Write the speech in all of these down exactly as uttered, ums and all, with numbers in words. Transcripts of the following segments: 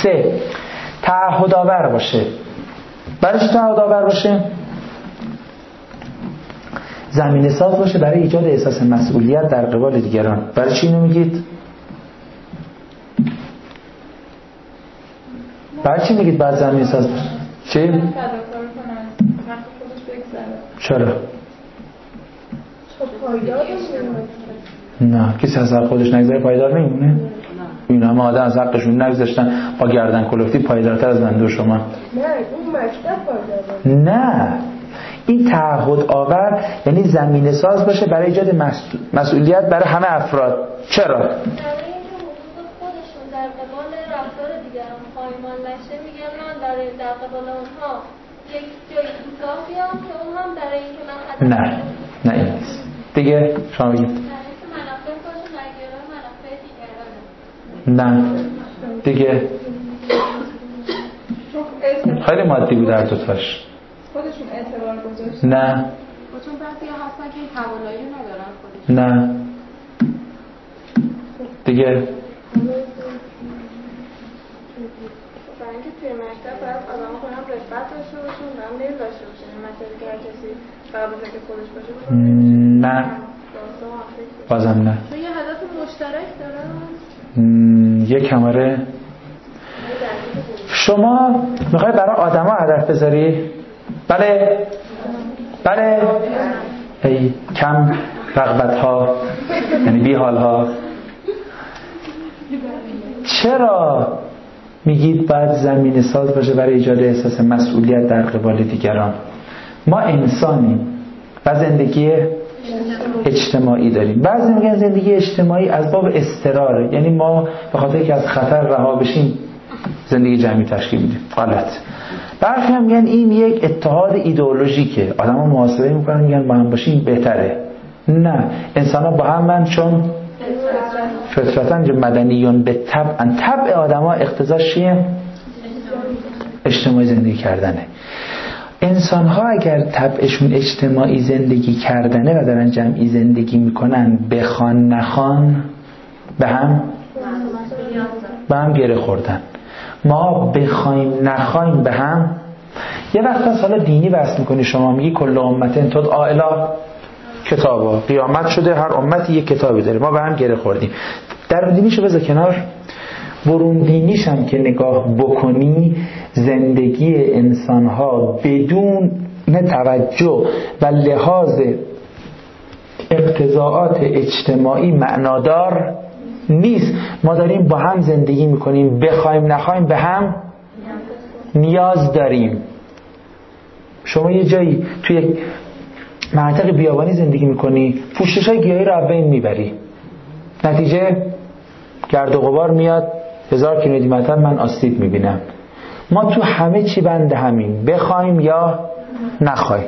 سه، تعهدآور باشه. برای چی تعهدآور باشه؟ زمینه ساز باشه برای ایجاد احساس مسئولیت در قبال دیگران. برای چی اینو میگید؟ برای چی میگید بعد زمینه ساز باشه؟ چی؟ چرا؟ نه، کسی از حق خودش نگذاره پایدار نمیمونه. این همه آدم از حقشون نگذاشتن با گردن کلفتی پایدارتر از من و شما. نه، اون مکتب پایدار. نه، این تعهد آور یعنی زمینه ساز باشه برای ایجاد مسئولیت برای همه افراد. چرا؟ برای اینکه حقوق خودشون در قبال رفتار دیگران پایمال نشه، میگن من برای در قبال اونها یک جایی کوتاه بیام که اون هم برای اینکه من نه نه این نیست دیگه. شما بگید. نه دیگه. خیلی مادی بود در دوتاش. خودشون اعتبار گذاشت. نه. چون بعضی ها هستن که این توانایی ندارن خودشون. نه دیگه. برای اینکه توی مکتب باید آدم خودم رفت داشته باشون و هم نیز داشته باشن. مثلا که هر کسی فقط بزرگ که خودش باشه بزرگ. نه بازم نه. تو یه هدف مشترک دارن؟ یک کماره. شما میخوای برای آدم ها هدف بذاری؟ بله بله. ای کم رغبت ها یعنی بی حال ها. چرا میگید باید زمینه ساز باشه برای ایجاد احساس مسئولیت در قبال دیگران؟ ما انسانیم و زندگی اجتماعی داریم. بعضی میگن زندگی اجتماعی از باب اضطراره، یعنی ما به خاطر که از خطر رها بشیم زندگی جمعی تشکیل میدیم. غلط. برخی هم میگن این یک اتحاد ایدئولوژیکه، آدما محاسبه میکنن میگن با هم باشیم بهتره. نه، انسان ها با هم من چون فطرتاً مدنیون به طبع طبع آدما اقتضاش چیه؟ اجتماعی زندگی کردنه. انسان ها اگر طبعشون اجتماعی زندگی کردنه و دارن جمعی زندگی میکنن بخوان نخوان به هم به هم گره خوردن. ما بخوایم نخوایم به هم. یه وقت از حالا دینی بحث میکنی، شما میگی کل امتن تدعی الی کتابا، قیامت شده هر امتی یک کتابی داره، ما به هم گره خوردیم. در دینیشو بذار کنار، برون دینیش هم که نگاه بکنی زندگی انسانها بدون توجه و لحاظ اقتضاعات اجتماعی معنادار نیست. ما داریم با هم زندگی میکنیم، بخوایم نخوایم به هم نیاز داریم. شما یه جایی توی منطقه بیابانی زندگی میکنی، پوشش‌های گیاهی رو بین میبری، نتیجه گرد و غبار میاد، هزار کیلومتر مثلا من آسیب میبینم. ما تو همه چی بند همین، بخوایم یا نخوایم.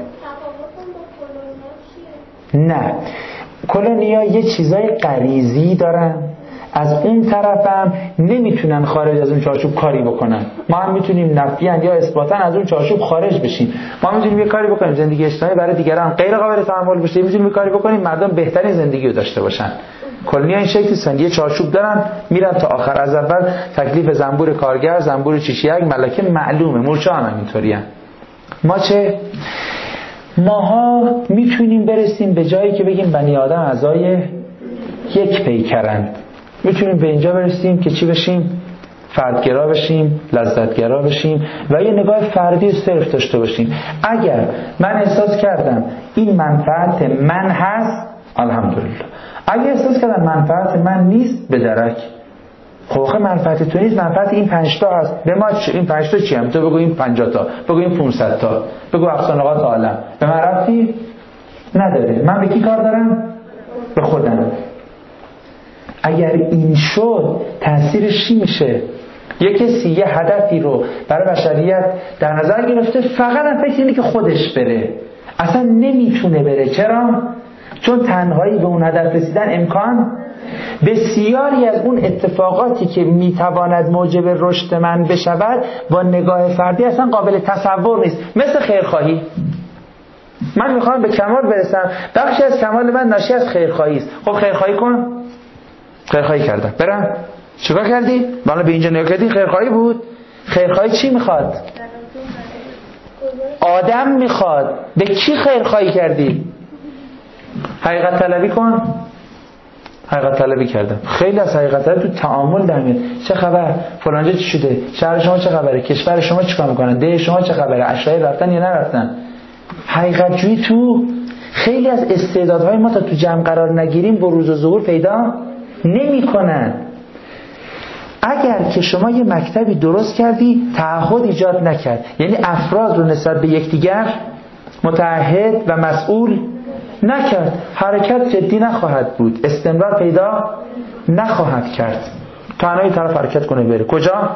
نه، کلونیا یه چیزای غریزی دارن، از اون طرف هم نمیتونن خارج از اون چارچوب کاری بکنن. ما هم میتونیم نفیاً یا اثباتاً از اون چارچوب خارج بشیم. ما میتونیم یه کاری بکنیم زندگی اجتماعی برای دیگران غیر قابل تحمل بشه، میتونیم یه کاری بکنیم مردم بهترین زندگی رو داشته باشن. کلونیا این شکلی هستن، یه چارچوب دارن میرن تا آخر. از اول تکلیف زنبور کارگر، زنبور چیشیک، ملکه معلومه، مورچه هم اینطوریه. ما چه؟ ماها میتونیم برسیم به جایی که بگیم بنی آدم اعضای یک پیکرن. میتونیم به اینجا برسیم که چی بشیم؟ فردگرا بشیم، لذتگرا بشیم و یه نگاه فردی صرف داشته باشیم. اگر من احساس کردم این منفعت من هست، الحمدلله. اگر احساس کردم منفعت من نیست، به درک. خب آخه منفعت تو نیست، منفعت این پنج تا هست. به ما چ... این پنج تا چی هم؟ تو بگو این پنجاه تا، بگو این پانصد تا، بگو اقصانقات عالم. به من ربطی نداره. من به کی کار دارم؟ به خودم. اگر این شد تأثیرش چی میشه؟ یک کسی یه هدفی رو برای بشریت در نظر گرفته، فقط هم فکر اینه که خودش بره، اصلا نمیتونه بره. چرا؟ چون تنهایی به اون هدف رسیدن امکان بسیاری از اون اتفاقاتی که میتواند موجب رشد من بشود با نگاه فردی اصلا قابل تصور نیست. مثل خیرخواهی. من میخوام به کمال برسم، بخشی از کمال من ناشی از خیرخواهی است. خب خیرخواهی کن. خیرخواهی کردم، برم چیکار کردی؟ بالا به اینجا نگاه کردی خیرخواهی بود. خیرخواهی چی میخواد؟ آدم میخواد. به کی خیرخواهی کردی؟ حقیقت طلبی کن. حقیقت طلبی کردم. خیلی از حقیقت طلبی تو تعامل در میاد. چه خبر؟ فلانجا چی شده؟ شهر شما چه خبره؟ کشور شما چیکار میکنن؟ ده شما چه خبره؟ اشرای رفتن یا نرفتن؟ حقیقت جویی تو خیلی از استعدادهای ما تا تو جمع قرار نگیریم بروز و ظهور پیدا نمیکنن. اگر که شما یه مکتبی درست کردی تعهد ایجاد نکرد، یعنی افراد رو نسبت به یکدیگر متعهد و مسئول نکرد، حرکت جدی نخواهد بود، استمرار پیدا نخواهد کرد. تنهایی طرف حرکت کنه بره کجا؟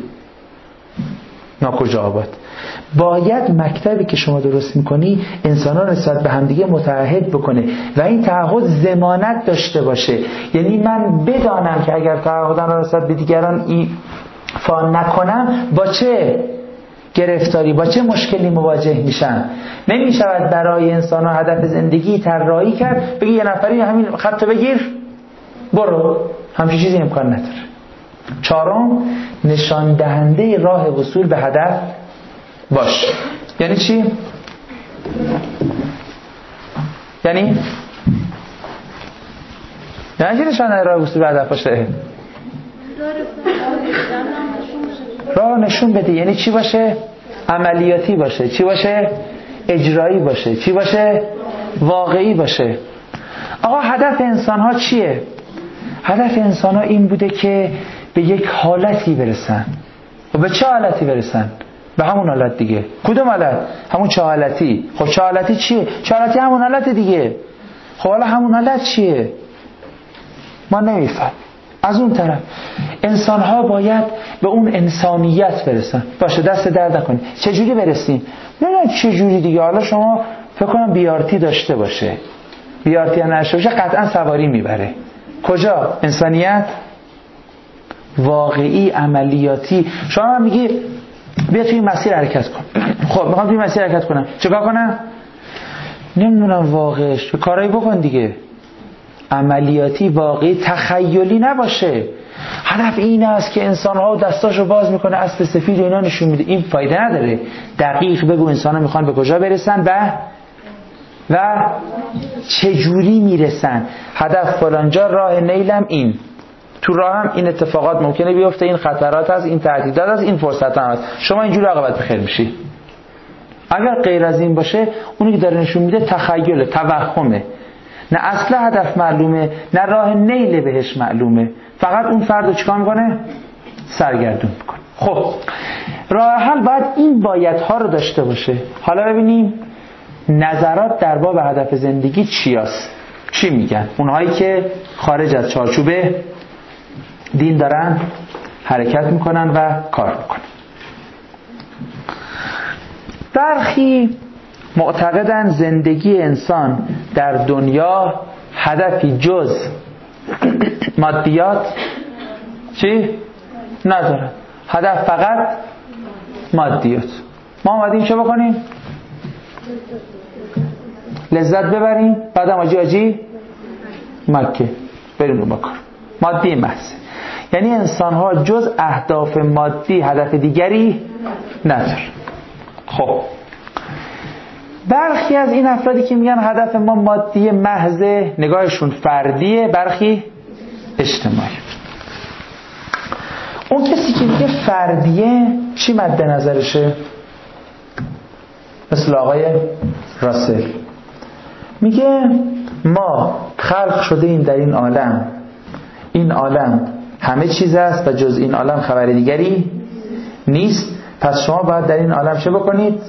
ناکجا آباد. باید مکتبی که شما درست میکنی انسان‌ها نسبت به همدیگه متعهد بکنه و این تعهد ضمانت داشته باشه. یعنی من بدانم که اگر تعهدم را نسبت به دیگران ایفا نکنم با چه گرفتاری، با چه مشکلی مواجه میشم. نمیشود برای انسان‌ها هدف زندگی طراحی کرد بگی یه نفری همین خط بگیر برو، همچین چیزی امکان نداره. چهارم، نشان دهنده راه وصول به هدف باش. یعنی چی؟ یعنی یعنی چی نشان دهنده راه وصول به هدف باشه؟ راه نشون بده. یعنی چی باشه؟ عملیاتی باشه. چی باشه؟ اجرایی باشه. چی باشه؟ واقعی باشه. آقا هدف انسان ها چیه؟ هدف انسان ها این بوده که به یک حالتی برسن. و به چه حالتی برسن؟ به همون حالت دیگه. کدوم حالت؟ همون چه حالتی. خب چه حالتی چیه؟ چه حالتی همون حالت دیگه. خب حالا همون حالت چیه؟ ما نمیفهم. از اون طرف انسان ها باید به اون انسانیت برسن. باشه دست درد نکنید. چه جوری برسیم؟ نه نه چه جوری دیگه. حالا شما فکر کنم بیارتی داشته باشه، بیارتی هم نشه باشه، قطعا سواری میبره. کجا؟ انسانیت واقعی عملیاتی. شما هم میگی بیا توی این مسیر حرکت کن. خب میخوام توی این مسیر حرکت کنم، چیکار کنم؟ نمیدونم واقعش کارایی بکن دیگه. عملیاتی واقعی، تخیلی نباشه. هدف این است که انسان‌ها دستاشو باز میکنه اسب سفید و اینا نشون میده. این فایده نداره. دقیق بگو انسان‌ها میخوان به کجا برسن و و چه جوری میرسن. هدف فلانجا، راه نیلم این. تو راه هم این اتفاقات ممکنه بیفته، این خطرات هست، این تهدیدات هست، این فرصت هم هست. شما اینجوری عاقبت بخیر میشی. اگر غیر از این باشه، اونی که داره نشون میده تخیله، توهمه. نه اصل هدف معلومه، نه راه نیل بهش معلومه. فقط اون فردو چیکار میکنه؟ سرگردون میکنه. خب راه حل باید این بایدها رو داشته باشه. حالا ببینیم نظرات در باب هدف زندگی چی هست؟ چی میگن اونهایی که خارج از چارچوب دین دارن حرکت میکنن و کار میکنن؟ برخی معتقدن زندگی انسان در دنیا هدفی جز مادیات چی؟ نداره. هدف فقط مادیات. ما اومدیم چه بکنیم؟ لذت ببریم، بعد هم آجی آجی مکه بریم رو بکار. مادی محض. یعنی انسان ها جز اهداف مادی هدف دیگری نداره. خب برخی از این افرادی که میگن هدف ما مادی محض، نگاهشون فردیه، برخی اجتماعی. اون کسی که میگه فردیه چی مد نظرشه؟ مثل آقای راسل میگه ما خلق شده ایم در این عالم، این عالم همه چیز است و جز این عالم خبر دیگری نیست. پس شما باید در این عالم چه بکنید؟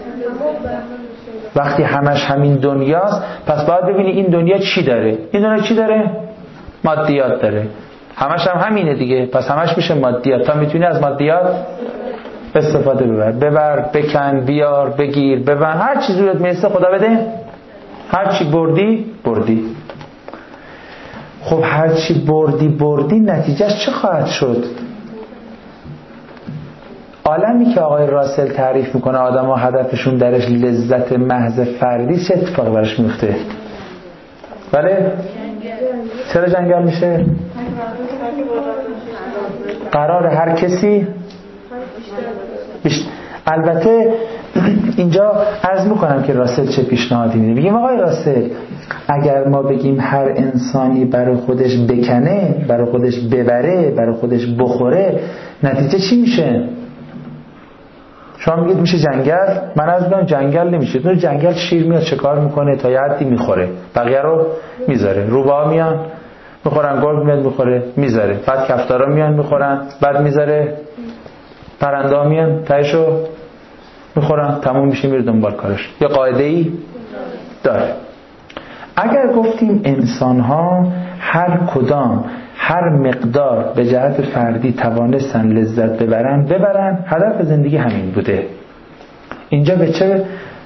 وقتی همش همین دنیاست، پس باید ببینی این دنیا چی داره. این دنیا چی داره؟ مادیات داره. همش هم همینه دیگه، پس همش میشه مادیات. تا میتونی از مادیات استفاده ببر، ببر، بکن، بیار، بگیر، ببن، هر چیزی رویت میرسه خدا بده. هر چی بردی بردی. خب هر چی بردی بردی نتیجهش چه خواهد شد؟ عالمی که آقای راسل تعریف میکنه آدم ها هدفشون درش لذت محض فردی، چه اتفاقی برش میفته؟ بله؟ چرا جنگل میشه؟ قرار هر کسی بیشتر. البته اینجا عرض میکنم که راسل چه پیشنهادی میده. میگیم آقای راسل اگر ما بگیم هر انسانی برای خودش بکنه، برای خودش ببره، برای خودش بخوره، نتیجه چی میشه؟ شما میگید میشه جنگل. من از میگم جنگل نمیشه. تو جنگل شیر میاد چه کار میکنه؟ تا یه حدی میخوره، بقیه رو میذاره. روباه میان میخورن، گرگ میاد میخوره میذاره، بعد کفتارا میان میخورن، بعد میذاره، پرنده ها میان تایشو میخورن، تموم میشه، میره دنبال کارش. یه قاعده ای داره. اگر گفتیم انسان ها هر کدام هر مقدار به جهت فردی توانستن لذت ببرن ببرن، هدف زندگی همین بوده، اینجا به چه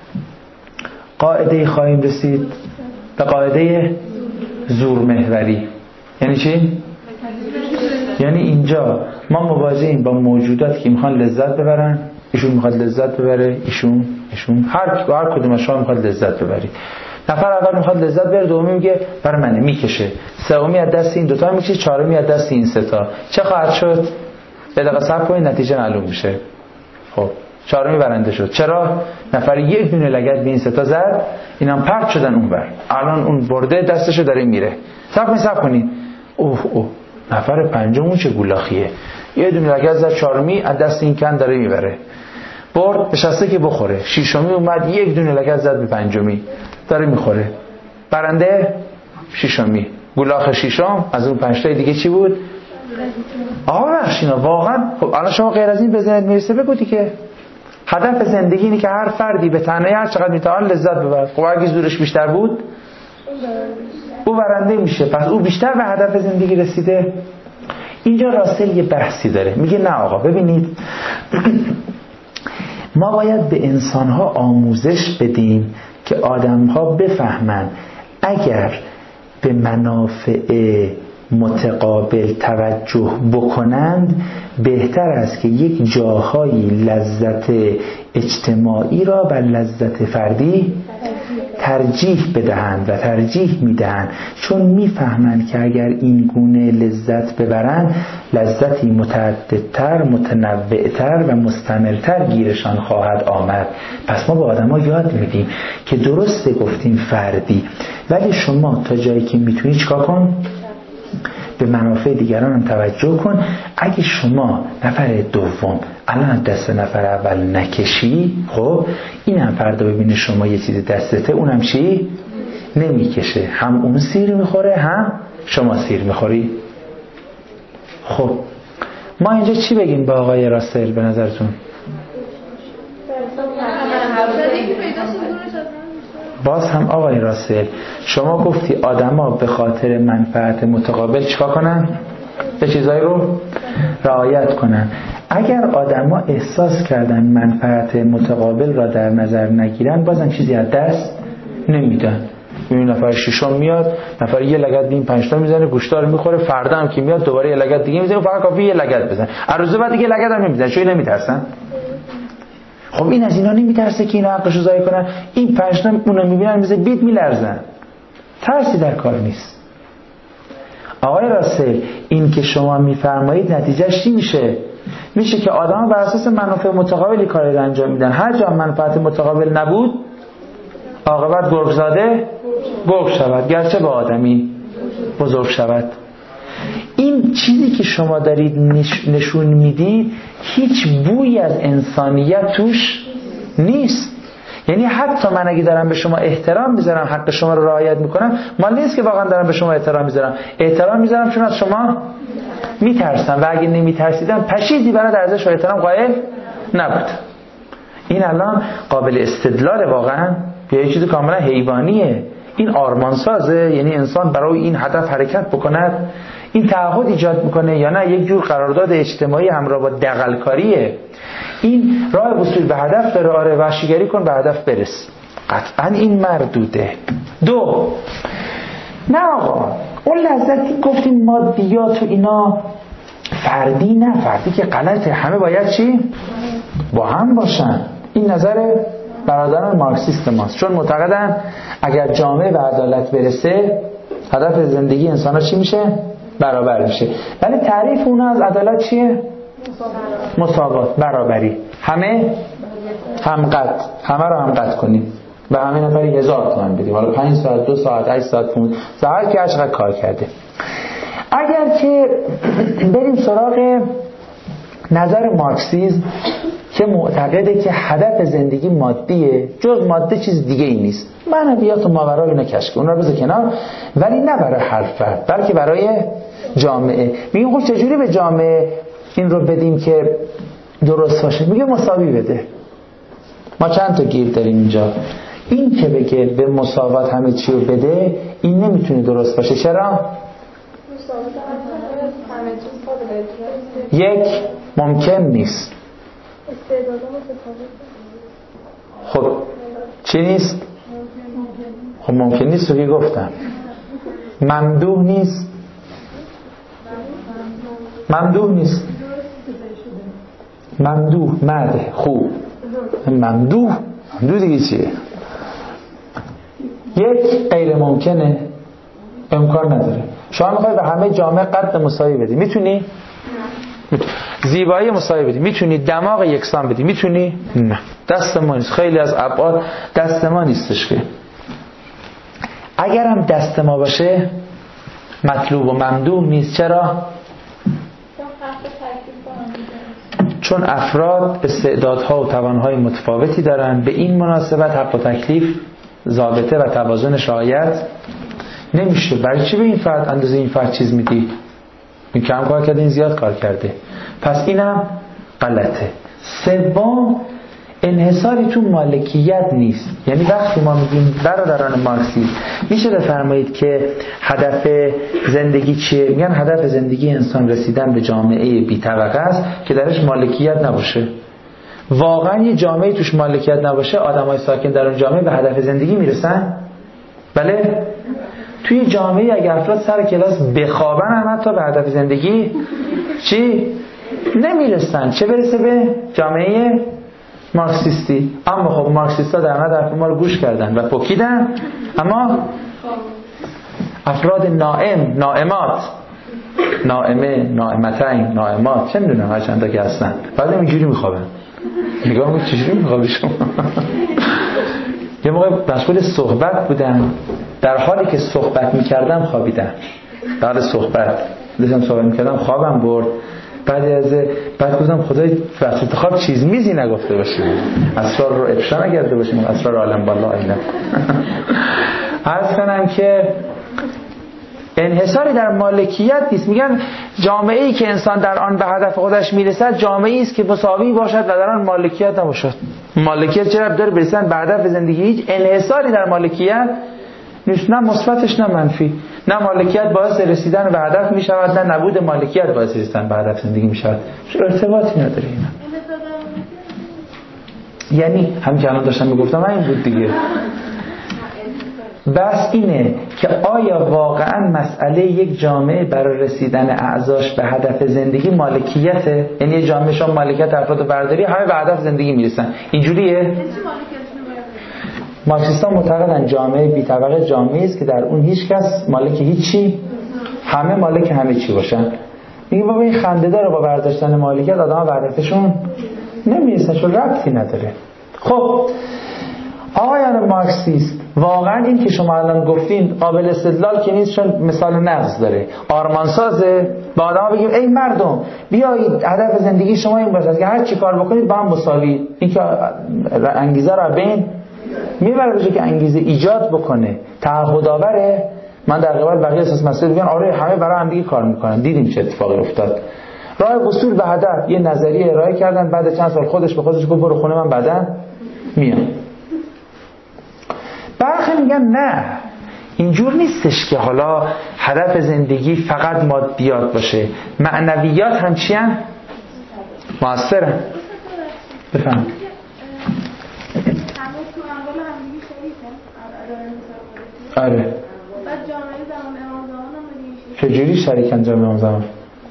قاعده خواهیم رسید؟ به قاعده زور محوری. یعنی چی؟ یعنی اینجا ما مواجهیم با موجوداتی که میخوان لذت ببرن، ایشون میخواد لذت ببره، ایشون ایشون هر هر کدوم از شما میخواد لذت ببرید. نفر اول میخواد لذت ببره، دومی میگه برای منه، میکشه، سومی از دست این دوتا میکشه، چهارمی از دست این سه تا. چه خواهد شد؟ به دقیقه صبر کنید نتیجه معلوم میشه. خب چهارمی برنده شد. چرا؟ نفر یک دونه لگد به این سه تا زد، اینام پرت شدن اونور، الان اون برده دستشو داره میره. صبر کنید صبر کنید اوه اوه نفر پنجم اون چه گولاخیه، یه دونه لگد زد، چهارمی از دست این کن داره میبره، برد نشسته که بخوره. ششمی اومد یک دونه لگد زد به پنجمی داره میخوره، برنده ششمی. گولاخ ششم از اون پنج تا دیگه چی بود؟ آقا بخشینا واقعا. خب الان شما غیر از این بزنید میرسه بگو دیگه هدف زندگی اینه که هر فردی به تنهایی هر چقدر میتونه لذت ببره. خب اگه زورش بیشتر بود او برنده میشه، پس او بیشتر به هدف زندگی رسیده. اینجا راسل یه بحثی داره، میگه نه آقا ببینید ما باید به انسانها آموزش بدیم که آدمها بفهمن اگر به منافع متقابل توجه بکنند بهتر است که یک جاهایی لذت اجتماعی را بر لذت فردی ترجیح بدهند و ترجیح میدهند، چون میفهمند که اگر این گونه لذت ببرند لذتی متعددتر، متنوعتر و مستمرتر گیرشان خواهد آمد. پس ما به آدم ها یاد میدیم که درسته گفتیم فردی، ولی شما تا جایی که میتونی چیکار کن؟ به منافع دیگران هم توجه کن. اگه شما نفر دوم الان دست نفر اول نکشی، خب این هم فردا ببینه شما یه چیزی دستته اونم چی؟ نمیکشه، هم اون سیر میخوره هم شما سیر میخوری. خب ما اینجا چی بگیم با آقای راسل به نظرتون؟ باز هم آقای راسل شما گفتی آدما به خاطر منفعت متقابل چیکار کنن؟ به چیزایی رو رعایت کنن. اگر آدما احساس کردن منفعت متقابل را در نظر نگیرن بازم چیزی از دست نمیدن. این نفر ششم میاد، نفر یه لگد این پنج تا میزنه، گوشتار میخوره، فردا هم که میاد دوباره یه لگد دیگه میزنه، فقط کافی یه لگد بزنه، هر روز بعد دیگه لگد هم نمیزنه. چون نمیترسن؟ خب این از اینا نمیترسه که اینا حقشو ضایع کنن؟ این پنج تا اونو میبینن مثل بیت میلرزن، ترسی در کار نیست. آقای راسل این که شما میفرمایید نتیجهش چی میشه؟ میشه که آدم بر اساس منافع متقابلی کاری رو انجام میدن. هر جا منفعت متقابل نبود عاقبت گرگ زاده گرگ شود، گرچه به آدمی بزرگ شود. این چیزی که شما دارید نشون میدید هیچ بویی از انسانیت توش نیست. یعنی حتی من اگه دارم به شما احترام میذارم، حق شما رو رعایت میکنم، مال نیست که واقعا دارم به شما احترام میذارم. احترام میذارم چون از شما میترسم و اگه نمیترسیدم پشیزی برای ارزش و احترام قائل نبود. این الان قابل استدلال واقعا یا یه چیز کاملا حیوانیه؟ این آرمانسازه؟ یعنی انسان برای این هدف حرکت بکند؟ این تعهد ایجاد میکنه یا نه یک جور قرارداد اجتماعی همراه با دغلکاریه؟ این راه وصول به هدف داره. آره وحشیگری کن به هدف برس، قطعا این مردوده. دو، نه آقا اون لذتی گفتیم مادیات و اینا فردی، نه فردی که غلطه، همه باید چی؟ با هم باشن. این نظر برادران مارکسیست ماست، چون معتقدن اگر جامعه به عدالت برسه هدف زندگی انسان ها چی میشه؟ برابر میشه. ولی تعریف اونها از عدالت چیه؟ مساوات، برابری. همه همقد، همه رو همقد کنیم. به همه نفری هزار تومان بدیم. حالا پنج ساعت، دو ساعت، هشت ساعت، پونز ساعت که چقدر کار کرده. اگر که بریم سراغ نظر مارکسیسم که معتقده که هدف زندگی مادیه، جز ماده چیز دیگه ای نیست. معنویات و ماورای اینا کشف کن، اون رو بذار کنار، ولی نه برای هر فرد بلکه برای جامعه. میگیم خب چجوری به جامعه این رو بدیم که درست باشه؟ میگه مساوی بده. ما چند تا گیر داریم اینجا. این که بگه به مساوات همه چی رو بده، این نمیتونه درست باشه. چرا؟ یک، ممکن نیست. خب چی نیست؟ خب ممکن نیست رو که گفتم. ممدوح نیست. ممدوح نیست. ممدوح مده خوب. ممدوح ممدوح دیگه چیه؟ یک، غیر ممکنه، امکان نداره. شما میخوای به همه جامعه قد مساوی بدی، میتونی؟ میتونی. زیبایی مساوی بدی، میتونی؟ دماغ یکسان بدی، میتونی؟ نه، دست ما نیست. خیلی از ابعاد دست ما نیستش. که اگر هم دست ما باشه مطلوب و ممدوح نیست. چرا؟ چون افراد استعدادها و توانهای متفاوتی دارن. به این مناسبت حق و تکلیف، ضابطه و توازن شرایط نمیشه. برای چی به این فرد اندازه این فرد چیز میدی؟ این کم کار کرده، این زیاد کار کرده. پس اینم غلطه. سوم، انحصاری تو مالکیت نیست. یعنی وقتی ما میگیم برادران مارکسیسم، میشه بفرمایید که هدف زندگی چیه؟ میگن هدف زندگی انسان رسیدن به جامعه بی طبقه است که درش مالکیت نباشه. واقعا یه جامعه توش مالکیت نباشه، آدمای ساکن در اون جامعه به هدف زندگی میرسن؟ بله؟ توی جامعه اگر افراد سر کلاس بخوابن هم حتی به هدف زندگی چی؟ نمیرسن. چه برسه به جامعه مارکسیستی. اما خب مارکسیستا در مورد حرف ما رو گوش کردن و پکیدن. اما افراد نائم، نائمات، نائمه، نائمتین، نائمات، چه میدونم هر چند تا که هستن، بعد اینجوری میخوابن. نگاه میگه چجوری میخوابی شما؟ یه موقع مشغول صحبت بودن، در حالی که صحبت میکردم خوابیدم. در حال صحبت داشتم صحبت میکردم خوابم برد. بعد از بعد گفتم خدای وقت خواب چیز میزی نگفته باشیم، اسرار رو افشا نکرده باشیم، اسرار عالم بالله اینا. عرض کنم که انحصاری در مالکیت نیست. میگن جامعه ای که انسان در آن به هدف خودش میرسد جامعه ای است که مساوی باشد و در آن مالکیت نباشد. مالکیت چرا داره برسن به هدف زندگی؟ هیچ انحصاری در مالکیت نیست، نه مثبتش نه منفی. نه مالکیت باعث رسیدن به هدف می شود، نه نبود مالکیت باعث رسیدن به هدف زندگی می شود. ارتباطی نداره اینا. یعنی همین که الان داشتم میگفتم این بود دیگه. بس اینه که آیا واقعا مسئله یک جامعه برای رسیدن اعضاش به هدف زندگی مالکیته؟ یعنی یه جامعه شما مالکیت افراد برداری همه به هدف زندگی میرسن، اینجوریه؟ مارکسیست‌ها معتقدن جامعه بی طبقه جامعه است که در اون هیچ کس مالک هیچی، همه مالک همه چی باشن. میگه بابا این خنده داره، با برداشتن مالکیت آدم‌ها به هدفشون نمیرسن، چون ربطی نداره. خب آقایان مارکسیست، واقعا این که شما الان گفتین قابل استدلال که نیست، چون مثال نقض داره، آرمانسازه. با آدم‌ها بگیم ای مردم بیایید هدف زندگی شما این باشه که هر چی کار بکنید با هم مساوی. این که انگیزه رو بین میبره بشه که انگیزه ایجاد بکنه، تعهدآوره. من در قبال بقیه اساس مسئله میگن آره همه برای هم دیگه کار میکنن. دیدیم چه اتفاقی افتاد. راه وصول به هدف یه نظریه ارائه کردن، بعد چند سال خودش به خودش گفت برو خونه من بعداً میام. برخی میگن نه اینجور نیستش که حالا هدف زندگی فقط مادیات باشه، معنویات هم چیان؟ موثرن. بفهم. آره. بعد جامعه زمان امام زمان هم میشه. چجوری شریکن جامعه امام زمان؟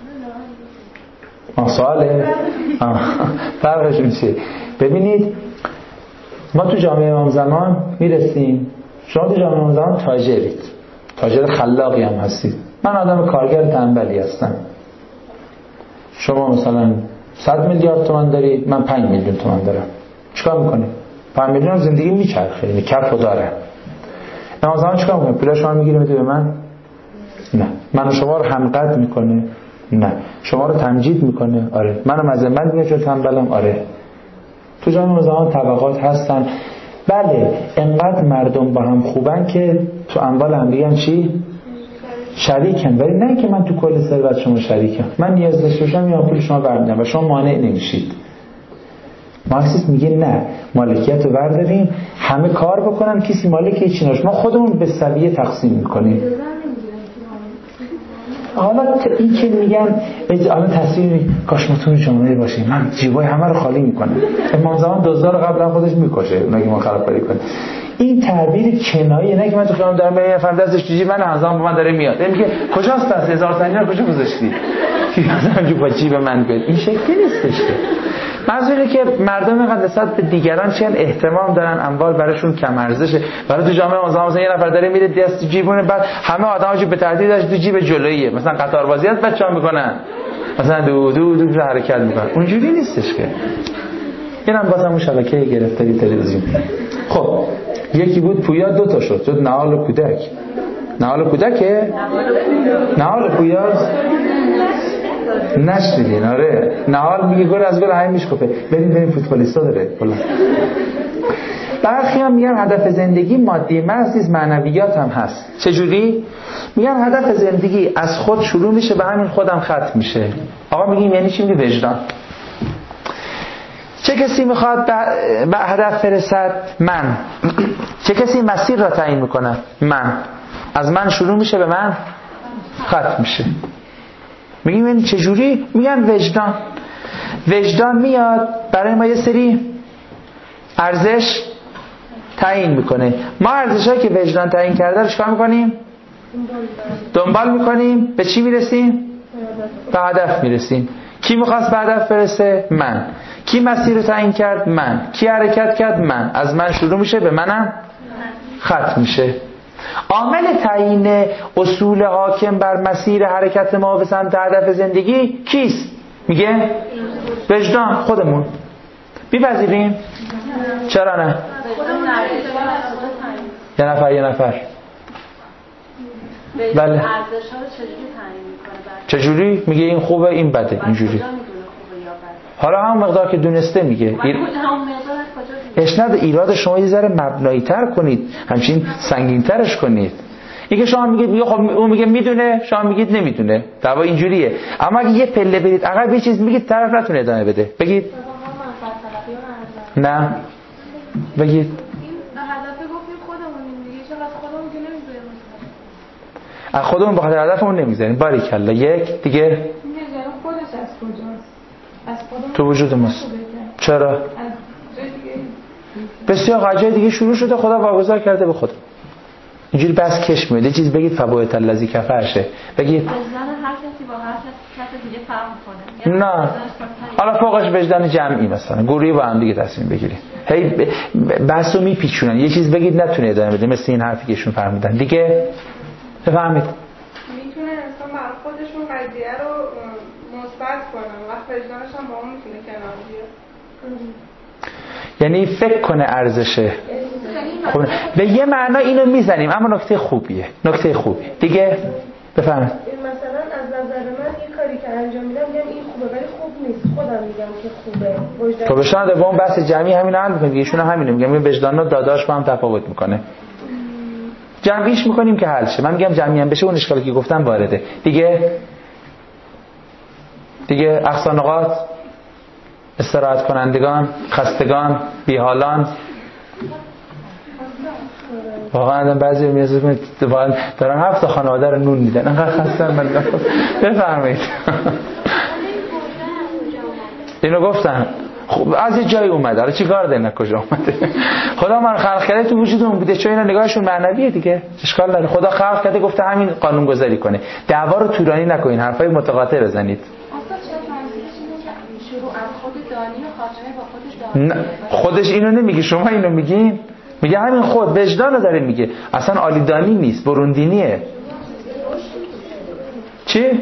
آه سواله؟ آه فرقش میشه. ببینید ما تو جامعه امام زمان میرسیم، شما تو جامعه امام زمان تاجرید، تاجر خلاقی هم هستید، من آدم کارگر تنبلی هستم، شما مثلا صد میلیارد تومان دارید، من پنج میلیون تومان دارم، چیکار میکنی؟ پنج میلیون زندگی میچرخه، یعنی کف و داره. اما زمان چیکار میکنه؟ پولا شما میگیره میده به من؟ نه. منو شما رو همقدر میکنه؟ نه. شما رو تمجید میکنه؟ آره. منو مذمت میکنه چون تنبلم؟ آره. تو جامعه زمان طبقات هستن. بله انقدر مردم با هم خوبن که تو اموال هم دیگه چی؟ شریکن، ولی نه که من تو کل ثروت شما شریکم. من نیاز داشته باشم یا پول شما برمیدم و شما مانع نمیشید. مارکسیسم میگه نه، مالکیت رو برداریم، همه کار بکنن، کسی مالک هیچی نباشه، ما خودمون به سویه تقسیم میکنیم. حالا این که میگن حالا تصویر کاش ما تو جامعه باشیم، من جیبای همه رو خالی میکنم. امام زمان دزدا رو قبلا خودش میکشه اونایی که ما خرابکاری کنه. این تعبیر کنایه، نه که من تو خیابون دارم میرم فردا دستش تو جیب من، همزمان با من داره میاد، میگه کجاست دست هزار تایی رو کجا گذاشتی؟ که مثلا جو با جیب من بیاد. این شکلی نیستش که. منظوره که مردم اینقدر نسبت به دیگران چون احترام دارن، اموال براشون کم ارزشه. برای تو جامعه ما مثلا یه نفر داره میره دست جیبونه، بعد همه آدماشو به ترتیبش تو جیب جلوییه، مثلا قطار بازی هست بچه‌ها میکنن مثلا دو دو دو حرکت میکنن. اونجوری نیستش که. اینم بازم اون شبکه گرفتاری تلویزیون. خب یکی بود پویا، دو تا شد، شد نهال و کودک. نهال و کودکه؟ نهال و پویاست؟ نشنیدین؟ آره. نهال میگه گل از گل همین میشکفه. بریم بریم فوتبالیستا داره کلا. برخی هم میگن هدف زندگی مادی محض نیست، معنویات هم هست. چجوری؟ میگن هدف زندگی از خود شروع میشه به همین خودم ختم میشه. آقا میگیم یعنی چی؟ میگه وجدان. چه کسی میخواد به هدف برسد؟ من. چه کسی مسیر را تعیین میکنه؟ من. از من شروع میشه به من ختم میشه. میگیم این چجوری؟ میگن وجدان. وجدان میاد برای ما یه سری ارزش تعیین میکنه. ما ارزشایی که وجدان تعیین کرده رو چیکار میکنیم؟ دنبال میکنیم. به چی میرسیم؟ به هدف میرسیم. کی میخواست به هدف برسه؟ من. کی مسیر رو تعیین کرد؟ من. کی حرکت کرد؟ من. از من شروع میشه به منم ختم میشه. عامل تعیین اصول حاکم بر مسیر حرکت ما به سمت هدف زندگی کیست؟ میگه وجدان. خودمون. میپذیریم؟ چرا نه؟ یه نفر یه نفر بله. چجوری؟ میگه این خوبه این بده. اینجوری حالا هم مقدار که دونسته میگه اشناد ایراد شما یه ذره مبنایی تر کنید، همچین سنگین ترش کنید. این که شما میگید میگه خب اون میگه میدونه، شما میگید نمیدونه، دعوا اینجوریه. اما اگه یه پله برید عقب یه چیز میگید طرف نتونه ادامه بده، بگید نه بگید از خودمون به خاطر هدفمون نمیذاریم. باریکلا. یک دیگه خودش از کجاست؟ از خودمون تو وجود ماست. چرا؟ بسیار قضیه دیگه شروع شده، خدا واگذار کرده به خود. اینجوری بس کش میاد. یه چیز بگید فبایت الذی کفرشه. بگید وجدان هر کسی با هر کس دیگه فرق کنه. نه. حالا فوقش وجدان جمعی مثلا گروهی با هم دیگه تصمیم بگیرید. هی بحثو میپیچونن. یه چیز بگید نتونه ادامه بده، مثل این حرفی که ایشون فرمودن. دیگه بفهمید. میتونه انسان برای خودشون قضیه رو مثبت کنه، وقت وجدانش هم با اون میتونه کنار بیاد. یعنی فکر کنه ارزشه. خب به یه معنا اینو میزنیم، اما نکته خوبیه. نکته خوبی دیگه بفهمید. مثلا از نظر من یه کاری که انجام میدم میگم این خوبه ولی خوب نیست، خودم میگم که خوبه. وجدان. تو بشنده با اون بحث جمعی همین حل میکنه دیگه. ایشون همینه میگم این وجدان و داداش با هم تفاوت میکنه. جمعیش میکنیم که حل شه. من میگم جمعی هم بشه اون اشکالی که گفتم وارده. دیگه دیگه اقصا نقاط، استراحت کنندگان، خستگان، بیحالان. واقعا بعضی میاد واقعا دارن هفت خانواده رو نون میدن انقدر خستن. من بفرمایید. اینو گفتن. خب از یه جای اومده، حالا چیکار دارن کجا اومده؟ خدا من خلق کرده تو وجودمون بوده، چون اینا نگاهشون معنویه دیگه. اشکال نداره. خدا خلق کرده گفته همین قانون گذاری کنه. دعوا رو طولانی نکنین، حرفای متقاطع بزنید. نه خودش اینو نمیگه، شما اینو میگین. میگه همین خود وجدان رو داره میگه. اصلا عالیدانی نیست، بروندینیه. چی؟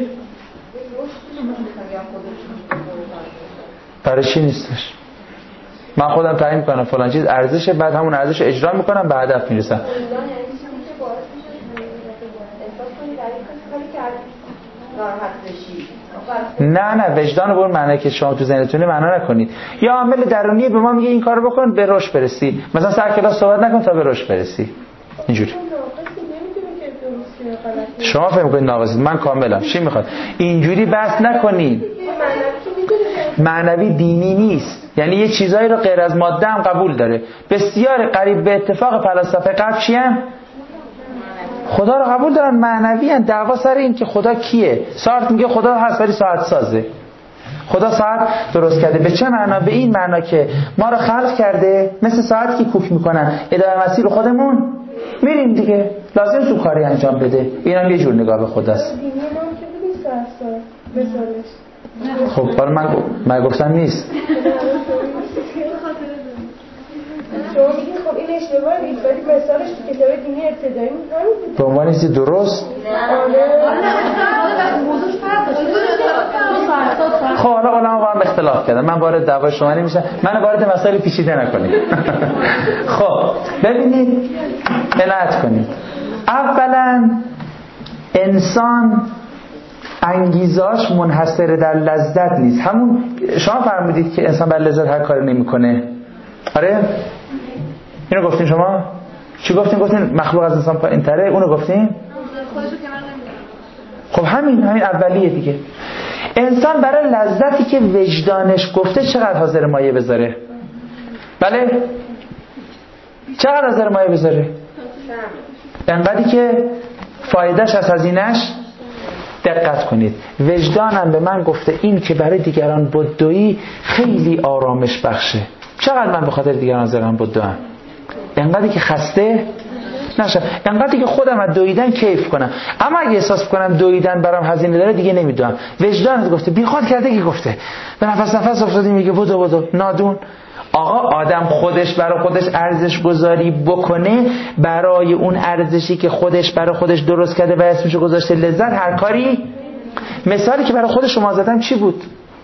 برای چی نیستش؟ من خودم تعیین کنم فلان چیز ارزشه، بعد همون ارزش اجرا میکنم، به هدف میرسم. نه نه وجدان رو به معنی که شما تو ذهنتونه معنا نکنید. یا عامل درونی به ما میگه این کارو بکن به رشد برسی. مثلا سر کلاس صحبت نکن تا به رشد برسی. اینجوری. شما فهم کنید ناقصید، من کاملم. چی میخواد؟ اینجوری بحث نکنید. معنوی دینی نیست. یعنی یه چیزایی رو غیر از ماده هم قبول داره. بسیار قریب به اتفاق فلاسفه قبل چی هم؟ خدا رو قبول دارن، معنوی ان. دعوا سر این که خدا کیه. سارت میگه خدا هست ولی ساعت سازه. خدا ساعت درست کرده. به چه معنا؟ به این معنا که ما رو خلق کرده مثل ساعتی که کوک میکنن، ادامه مسیر رو خودمون میریم دیگه، لازم تو کاری انجام بده. اینم یه جور نگاه به خداست. خب حالا من من گفتم نیست. شما میگید خب این اشتباهه، ولی مثالش تو کتاب دینی ابتدایی همین به عنوان چیزی درست. خب حالا علما با هم اختلاف کردن، من وارد دعوای شما نمیشم، من وارد مسائل پیچیده نکنید. خب ببینید، عنایت کنید. اولا انسان انگیزاش منحصر در لذت نیست. همون شما فرمودید که انسان بر لذت هر کاری نمیکنه. آره؟ اینو گفتین شما؟ چی گفتین؟ گفتین مخلوق از انسان پایین‌تره، اونو گفتین؟ خب همین همین اولیه دیگه. انسان برای لذتی که وجدانش گفته چقدر حاضر مایه بذاره؟ بله؟ چقدر حاضر مایه بذاره؟ انقدری که فایدهش از هزینه‌اش. دقت کنید، وجدانم به من گفته این که برای دیگران بدویی خیلی آرامش بخشه. چقدر من به خاطر دیگران حاضرم بدوام؟ انقدری که خسته نشم، انقدری که خودم از دویدن کیف کنم. اما اگه احساس کنم دویدن برام هزینه داره دیگه نمیدوام. وجدانت گفته، بیخود کرده که گفته، به نفس نفس افتادی میگه بدو بدو. نادون. آقا آدم خودش برای خودش ارزش گذاری بکنه، برای اون ارزشی که خودش برای خودش درست کرده و اسمشو گذاشته لذت، هر کاری. مثالی که برای خود شما زدم چی بود؟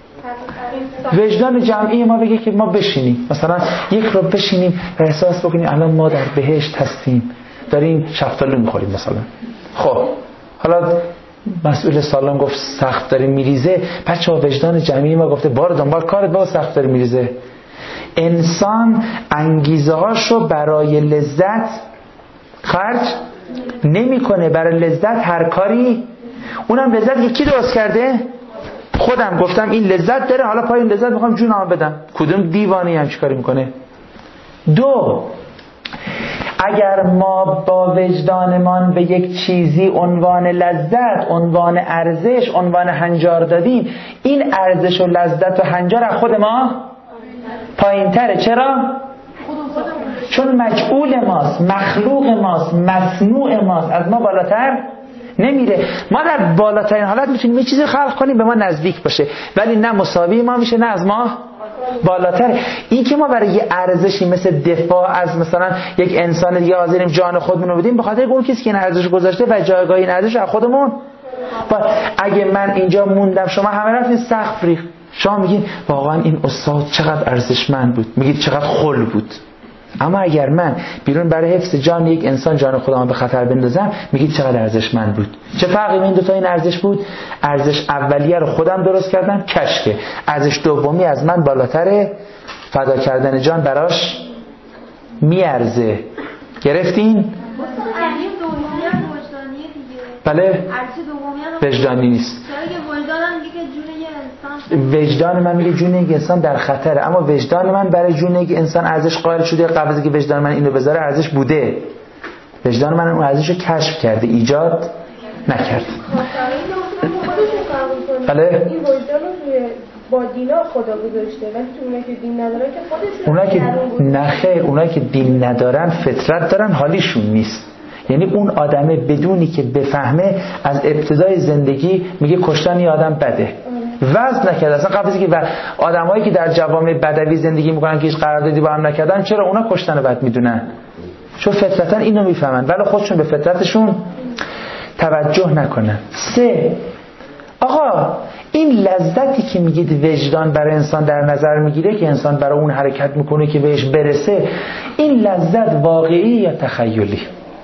وجدان جمعی ما بگه که ما بشینیم، مثلا یک رو بشینیم و احساس بکنیم الان ما در بهشت هستیم، داریم شفتالو میخوریم مثلا. خب حالا مسئول سالن گفت سخت داره میریزه، بچه‌ها وجدان جمعی ما گفته بار دنبال کارت با سخت داره میریزه. انسان انگیزه هاشو برای لذت خرج نمیکنه، برای لذت هر کاری. اونم لذت یکی درست کرده، خودم گفتم این لذت داره، حالا پای این لذت میخوام جونم بدم. کدوم دیوانی هم چیکاری میکنه؟ دو، اگر ما با وجدانمان به یک چیزی عنوان لذت، عنوان ارزش، عنوان هنجار دادیم، این ارزش و لذت و هنجار از خود ما پایین تره. چرا؟ چون مجعول ماست، مخلوق ماست، مصنوع ماست، از ما بالاتر نمیره. ما در بالاترین حالت میتونیم یه چیزی خلق کنیم به ما نزدیک باشه، ولی نه مساوی ما میشه نه از ما بالاتر. این که ما برای یه ارزشی مثل دفاع از مثلا یک انسان دیگه حاضریم جان خودمون رو بدیم به خاطر اون کسی که این ارزش گذاشته و جایگاه این ارزش از خودمون. اگه من اینجا موندم شما همه رفتین سقف ریخت، شما میگین واقعا این استاد چقدر ارزشمند بود، میگید چقدر خل بود. اما اگر من بیرون برای حفظ جان یک انسان جان خودم به خطر بندازم، میگید چقدر ارزشمند بود. چه فرقی بین دو تا این ارزش بود؟ ارزش اولیه رو خودم درست کردم، کشکه. ارزش دومی از من بالاتره، فدا کردن جان براش میارزه. گرفتین؟ بله؟ وجدانی نیست. وجدان من میگه جون یک انسان در خطره، اما وجدان من برای جون یک انسان ارزش قائل شده قبل از اینکه وجدان من اینو بذاره ارزش بوده. وجدان من اون ارزش رو کشف کرده، ایجاد نکرد. بله؟ این وجدان رو با دینا خدا گذاشته، ولی تو اونایی که دین ندارن که خودشون اونایی که نخیر، اونایی که دین ندارن فطرت دارن، حالیشون نیست. یعنی اون آدمه بدونی که بفهمه از ابتدای زندگی میگه کشتن یه آدم بده، وزن نکرده. اصلا قبل از اینکه آدمایی که در جوامع بدوی زندگی میکنن که هیچ قراردادی با هم نکردن، چرا اونا کشتن بد میدونن؟ چون فطرتاً اینو میفهمن، ولی خودشون به فطرتشون توجه نکنن. سه، آقا این لذتی که میگید وجدان برای انسان در نظر میگیره که انسان برای اون حرکت میکنه که بهش برسه، این لذت واقعی یا تخیلی؟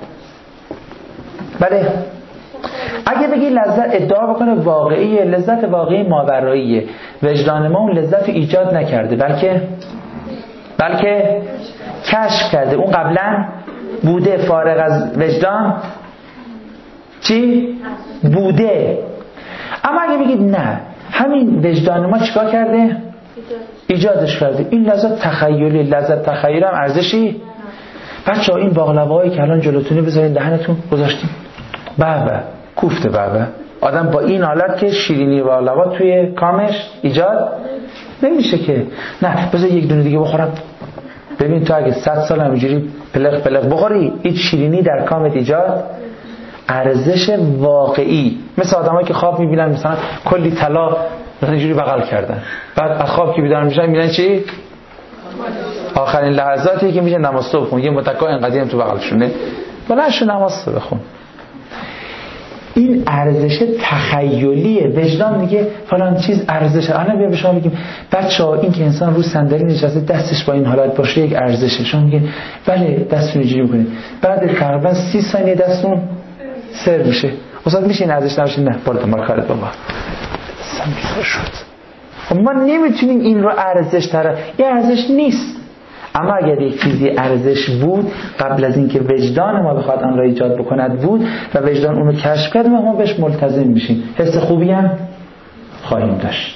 بله اگه بگی لذت ادعا بکنه واقعیه، لذت واقعی ماوراییه، وجدان ما اون لذت رو ایجاد نکرده بلکه بلکه کشف کرده، اون قبلا بوده، فارغ از وجدان چی؟ بوده. اما اگه بگید نه، همین وجدان ما چیکار کرده؟ ایجادش کرده، این لذت تخیلی، لذت تخیلی هم ارزشی؟ بچه ها این باقلوایی که الان جلوتونه بذارین دهنتون گذاشتیم، بابا کوفته بابا، آدم با این حالت که شیرینی باقلوا توی کامش ایجاد نمیشه که. نه بذار یک دونه دیگه بخورم. ببین تو اگه صد سال همینجوری پلق پلق بخوری، هیچ شیرینی در کامت ایجاد ارزش واقعی. مثل آدمایی که خواب میبینن مثلا کلی طلا اینجوری بغل کردن، بعد از خواب که بیدار میشن میبینن چی؟ آخرین لحظاتی که میشه نماز صبح بخون، یه متکا اینقدر تو بغلشونه، بلند شو نماز صبح بخون. این ارزش تخیلیه. وجدان میگه فلان چیز ارزشه. الان بیا به شما بگیم بچه‌ها این که انسان رو صندلی نشسته دستش با این حالت باشه یک ارزشه، شما میگین بله دستتون اینجوری میکنید، بعد تقریبا سی ثانیه دستتون سر میشه. استاد میشه این ارزش نباشه؟ نه برو دنبال کارت بابا، سم شد. ما نمیتونیم این رو ارزش تر، این ارزش نیست. اما اگر یک چیزی ارزش بود قبل از اینکه وجدان ما بخواد آن را ایجاد بکند بود و وجدان اون رو کشف کرد، ما بهش ملتزم میشیم، حس خوبی هم خواهیم داشت.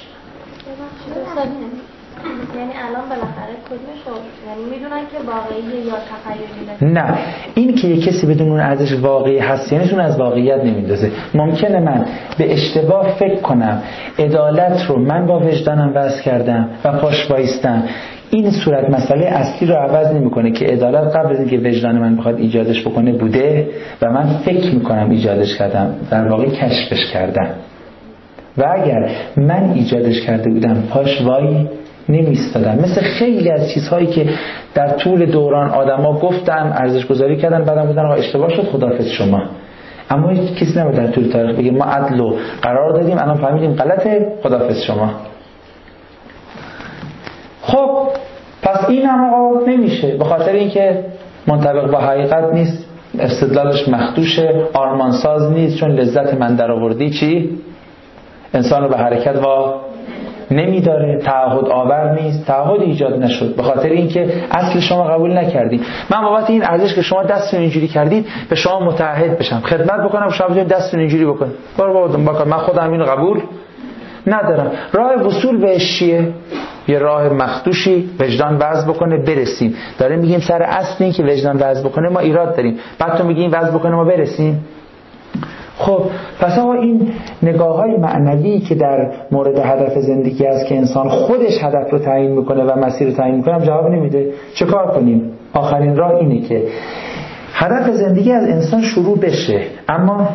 یعنی الان بالاخره کدومش یعنی میدونن که واقعیه یا تخیلی؟ نه، این که یک کسی بدون اون ارزش واقعی هست یعنی اون از واقعیت نمیندازه. ممکنه من به اشتباه فکر کنم عدالت رو من با وجدانم وصل کردم و پاش وایستم، این صورت مسئله اصلی رو عوض نمیکنه که عدالت قبل از اینکه وجدان من بخواد ایجادش بکنه بوده و من فکر میکنم ایجادش کردم، در واقع کشفش کردم. و اگر من ایجادش کرده بودم پاش وای نمیستادم. مثل خیلی از چیزهایی که در طول دوران آدما گفتن، ارزش گذاری کردن، بعدم بودن آقا اشتباه شد خداحافظ شما. اما هیچ کسی نبود در طول تاریخ بگه ما عدل و قرار دادیم الان فهمیدیم غلطه خداحافظ شما. خب پس این هم آقا نمیشه، به خاطر اینکه منطبق با حقیقت نیست، استدلالش مخدوشه، آرمانساز نیست، چون لذت من در آوردی چی؟ انسان رو به حرکت وا نمیداره، تعهد آور نیست، تعهد ایجاد نشد، به خاطر اینکه اصل شما قبول نکردید. من بابت این ارزش که شما دستتون اینجوری کردید به شما متعهد بشم، خدمت بکنم، شما بتونید دستتون اینجوری بکنید. برو بابا بکن، من خودم اینو قبول ندارم. راه وصول بهش چیه؟ یه راه مخدوشی وجدان وضع بکنه برسیم. داره میگیم سر اصل این که وجدان وضع بکنه ما ایراد داریم، بعد تو میگیم وضع بکنه ما برسیم. خب پس آقا این نگاه‌های معنوی که در مورد هدف زندگی است که انسان خودش هدف رو تعیین میکنه و مسیر رو تعیین میکنه جواب نمیده. چه کار کنیم؟ آخرین راه اینه که هدف زندگی از انسان شروع بشه، اما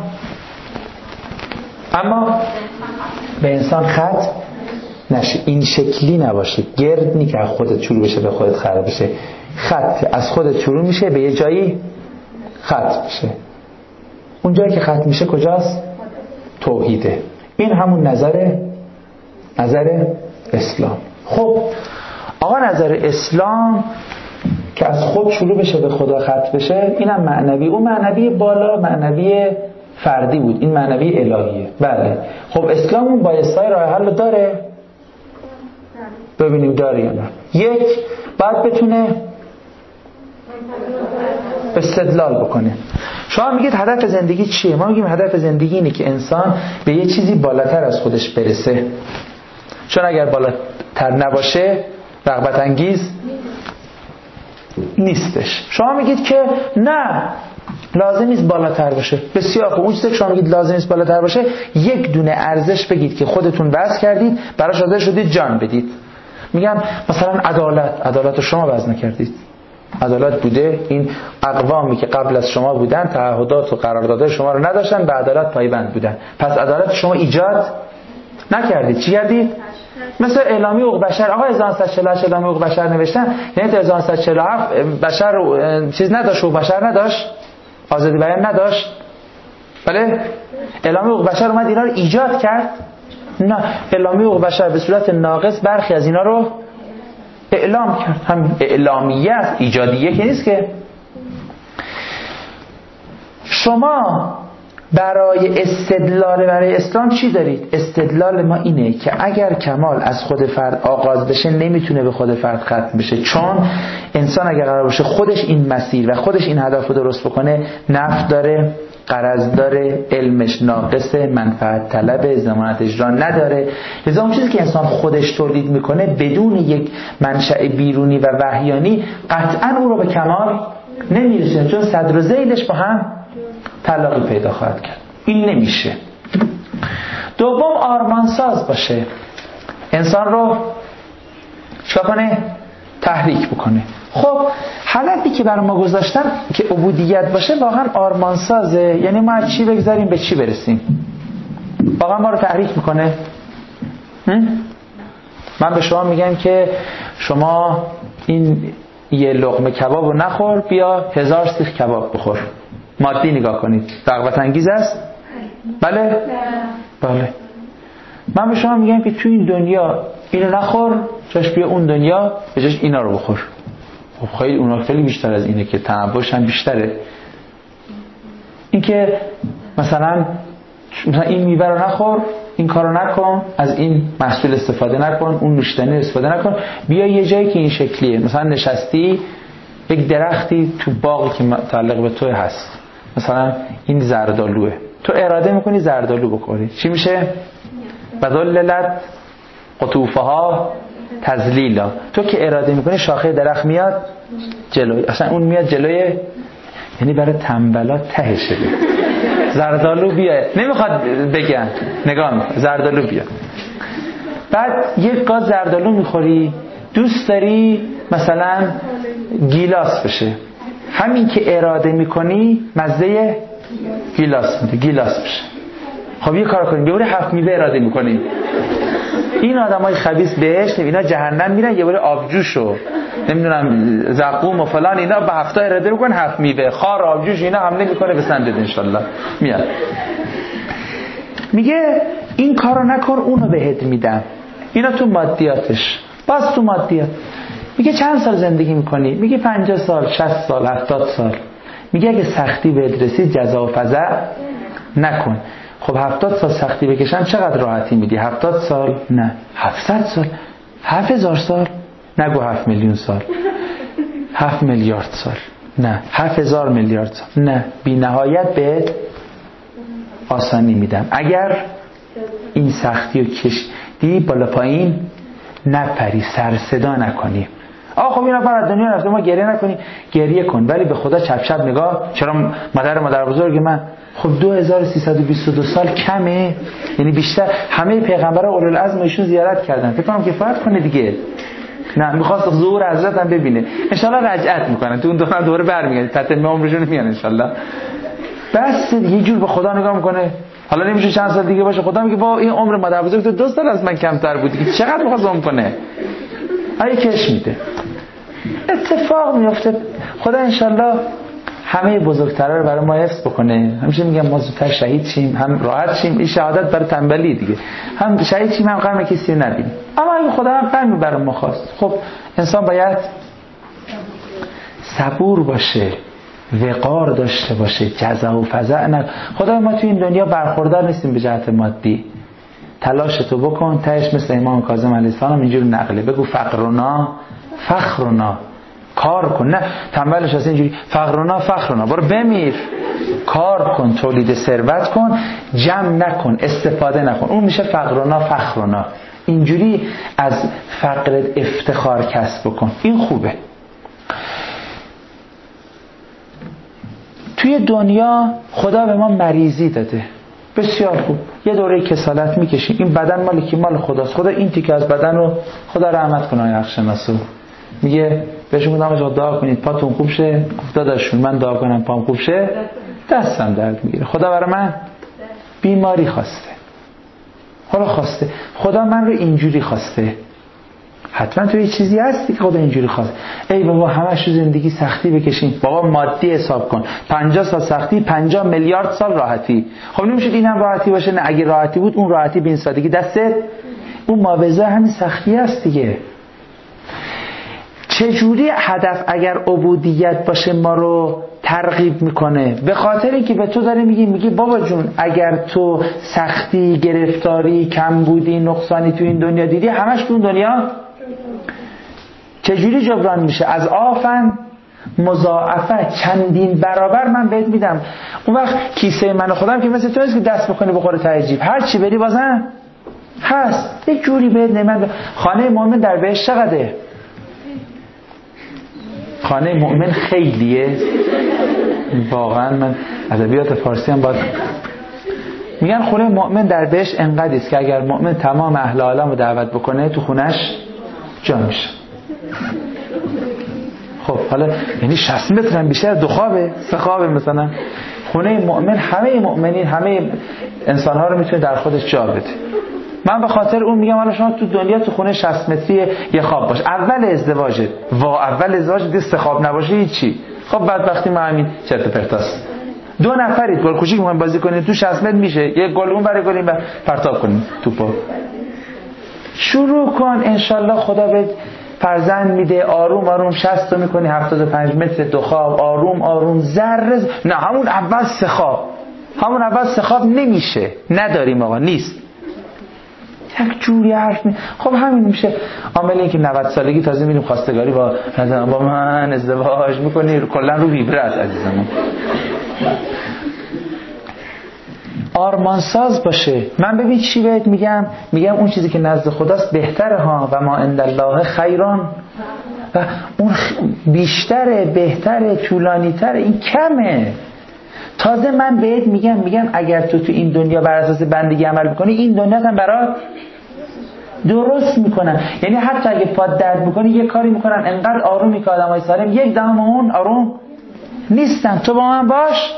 اما به انسان خط نشه، این شکلی نباشه، گرد نی که از خودت شروع بشه به خودت خراب بشه. خط از خودت شروع میشه به یه جایی خط میشه. اون جایی که ختم میشه کجاست؟ توحیده. این همون نظر نظر اسلام. خب آقا نظر اسلام که از خود شروع بشه به خدا ختم بشه، اینم معنوی. اون معنوی بالا معنوی فردی بود، این معنوی الهیه. بله خب اسلام اون بایستای راه حل داره؟ ببینیم داره یا نه. یک، باید بتونه استدلال بکنه. شما میگید هدف زندگی چیه؟ ما میگیم هدف زندگی اینه که انسان به یه چیزی بالاتر از خودش برسه، چون اگر بالاتر نباشه رغبت انگیز نیستش. شما میگید که نه لازم نیست بالاتر باشه. بسیار خوب، اون چیزی که شما میگید لازم نیست بالاتر باشه، یک دونه ارزش بگید که خودتون وضع کردید، براش حاضر شدید جان بدید. میگم مثلا عدالت، عدالت رو شما وضع نکردید. عدالت بوده، این اقوامی که قبل از شما بودن تعهدات و قراردادهای شما رو نداشتن، به عدالت پایبند بودن، پس عدالت شما ایجاد نکردید. چی کردید؟ مثل اعلامیه حقوق بشر. آقا هزار و نهصد و چهل و هشت اعلامیه حقوق بشر نوشتن، یعنی هزار و نهصد و چهل و هفت بشر چیز نداشت، حقوق بشر نداشت، آزادی بیان نداشت. بله؟ اعلامیه حقوق بشر اومد اینا رو ایجاد کرد. نه، اعلامیه حقوق بشر به صورت ناقص برخی از اینا رو اعلام کرد. هم اعلامیه است، ایجادیه که نیست که. شما برای استدلال برای اسلام چی دارید؟ استدلال ما اینه که اگر کمال از خود فرد آغاز بشه نمیتونه به خود فرد ختم بشه، چون انسان اگر قرار باشه خودش این مسیر و خودش این هدف رو درست بکنه، نفع داره، غرض داره، علمش ناقصه، منفعت طلب، ضمانت اجرا نداره. لذا اون چیزی که انسان خودش تولید میکنه بدون یک منشأ بیرونی و وحیانی قطعا او رو به کمال نمیرسه، چون صدر و ذیلش با هم تلاقی پیدا خواهد کرد. این نمیشه. دوم، آرمانساز باشه، انسان رو چه کنه؟ تحریک بکنه. خب حالتی که برای ما گذاشتن که عبودیت باشه واقعا آرمانسازه، یعنی ما از چی بگذاریم به چی برسیم. واقعا ما رو تحریک میکنه. من به شما میگم که شما این یه لقمه کباب رو نخور، بیا هزار سیخ کباب بخور. مادی نگاه کنید، رغبت انگیز است؟ بله؟ بله. من به شما میگم که تو این دنیا اینو نخور، جاش بیا اون دنیا به جاش اینا رو بخور. خب خیلی اونا خیلی بیشتر از اینه که تنوعش هم بیشتره. این که مثلا مثلا این میوه رو نخور، این کارو نکن، از این محصول استفاده نکن، اون نوشیدنی استفاده نکن، بیا یه جایی که این شکلیه، مثلا نشستی یک درختی تو باغی که متعلق به تو هست، مثلا این زردالوه، تو اراده میکنی زردالو بخوری، چی میشه؟ بذللت قطوفها تذلیلا. تو که اراده میکنی شاخه درخت میاد جلوی، اصلا اون میاد جلوی، یعنی برای تنبلا ته شده. زردالو بیاد، نمیخواد بگن، نگاه میکن زردالو بیاد. بعد یک گاز زردالو میخوری، دوست داری مثلا گیلاس بشه، همین که اراده میکنی مزه گیلاس میده، گیلاس بشه. خب یه کار کنیم، یه باره هفت میوه اراده میکنیم. این آدمای خبیث بهشت، اینا جهنم میرن، یه باره آبجوشو نمیدونم زقوم و فلان اینا به هفته اراده میکنن، هفت میوه خار آبجوش اینا حمله میکنه به سندت انشالله میاد. میگه این کارو نکن، اونو بهت میدم. اینا تو مادیاتش. باز تو مادیات میگه چند سال زندگی میکنی؟ میگه پنجاه سال، شصت سال، هفتاد سال. میگه اگه سختی بهت رسید جزا و فزع نکن. خب هفتاد سال سختی بکشن چقدر راحتی میدی؟ هفتاد سال؟ نه. هفتصد سال؟ هفت هزار سال؟ نگو هفت میلیون سال. هفت میلیارد سال؟ نه. هفت هزار میلیارد سال؟ نه. بی نهایت بهت آسانی میدم اگر این سختی رو کشیدی بالا پایین نپری، سر صدا نکنی. آه خب این نفر از دنیا رفته، ما گریه نکنی، گریه کن ولی به خدا چپ چپ نگاه. چرا مادر مادر بزرگ من؟ خب دو هزار و سیصد و بیست و دو سال کمه، یعنی بیشتر. همه پیغمبرا اولوالعزم ایشون زیارت کردن، فکر کنم کفایت کنه دیگه. نه میخواست ظهور حضرت هم ببینه، انشالله رجعت میکنن تو اون دوره دوره برمیگردن، تتمه عمرشون میان انشالله. بس یه جور به خدا نگاه میکنه. حالا نمیشه چند سال دیگه باشه، خدا میگه با این عمر مادر بزرگ تو دو سال از من کمتر بودی، چقدر میخواست عمر کنه؟ آیه کش میده، اتفاق میفته. خدا انشالله همه بزرگترها رو برای ما حفظ بکنه. همیشه میگم ما زودتر شهید شیم، هم راحت شیم. این شهادت برای تنبلی دیگه، هم شهید شیم هم غم کسی رو ندیم. اما اگه خدا هم غمی برای ما خواست، خب انسان باید صبور باشه، وقار داشته باشه، جزع و فزع نه. خدا ما تو این دنیا برخوردار نیستیم به جهت مادی. تلاشتو بکن، تهش مثل امام کاظم علیه السلام اینجوری نقله، بگو فقرنا فخرنا، کار کن. نه تنبلش هست اینجوری فقرنا فخرنا، برو بمیر، کار کن، تولید ثروت کن، جمع نکن، استفاده نکن. اون میشه فقرنا فخرنا. اینجوری از فقرت افتخار کسب بکن، این خوبه. توی دنیا خدا به ما مریضی داده، بسیار خوب. یه دوره کسالت میکشیم، این بدن مال کی؟ مال خداست. خدا این تیکه از بدن رو خدا رحمت کنه آقای حق‌شناسو میگه بهشون گفتم آقا دعا کنید پاتون خوب شه. گفت داداشون من دعا کنم پام خوب شه دستم درد میگیره. خدا برای من بیماری خواسته، حالا خواسته. خدا من رو اینجوری خواسته. حتما تو یه چیزی هستی که خدا اینجوری خواست. ای بابا همش تو زندگی سختی بکشیم. بابا مادی حساب کن، پنجاه سال سختی، پنجاه میلیارد سال راحتی. خب نمیشه اینم راحتی باشه؟ نه، اگه راحتی بود اون راحتی به این سادگی دستت، اون مابزه همین سختی است دیگه. چجوری هدف اگر عبودیت باشه ما رو ترغیب میکنه؟ به خاطر اینکه به تو داره میگی میگی بابا جون اگر تو سختی، گرفتاری، کمبودی، نقصانی تو این دنیا دیدی، همش تو اون دنیا چجوری جبران میشه؟ از آفن مضاعفه، چندین برابر من بهت میدم. اون وقت کیسه من خودم که مثل تو نیست که دست بکنی بخوره ته جیب، هر چی بری بازم هست، یک جوری بهت نعمت. خانه مؤمن در بهشت چقدره؟ خانه مؤمن خیلیه. واقعا من ادبیات فارسی هم باید میگن خونه مؤمن در بهشت انقدر است که اگر مؤمن تمام اهل عالم رو دعوت بکنه تو خونش جا میشه. خب حالا یعنی شصت متر هم بیشتر، دو خوابه، سه خوابه مثلا. خونه مؤمن همه مؤمنین، همه انسان ها رو میتونه در خودش جا بده. من به خاطر اون میگم حالا شما تو دنیا تو خونه شصت متری یه خواب باش، اول ازدواجت وا اول ازدواج دست خواب نباشه هیچی. خب بعد وقتی ما همین چرت و پرتاست، دو نفرید گل کوچیک میخوایم بازی کنید تو شصت متر میشه، یه گل اون برای گلیم پرتاب کنید توپو. شروع کن، انشالله خدا به فرزند میده، آروم آروم شصت رو میکنی هفتاد و پنج متر دو خواب، آروم آروم ذره. نه همون اول سه خواب، همون اول سه خواب نمیشه، نداریم آقا، نیست. یک جوری حرف می... خب همین میشه. عامل این که نود سالگی تازه میریم خواستگاری با با من ازدواج میکنی، کلا رو ویبره است عزیزم. آرمانساز باشه. من ببین چی بهت میگم، میگم اون چیزی که نزد خداست بهتره ها، و ما عند الله خیران، و اون بیشتره، بهتره، طولانی‌تره، این کمه. تازه من بهت میگم میگم اگر تو تو این دنیا بر اساس بندگی عمل بکنی، این دنیا هم برات درست میکنن. یعنی حتی اگه پاد درد بکنی یه کاری میکنن انقدر آرومی که آدمای سالم یک دهم اون آروم نیستن. تو با من باش.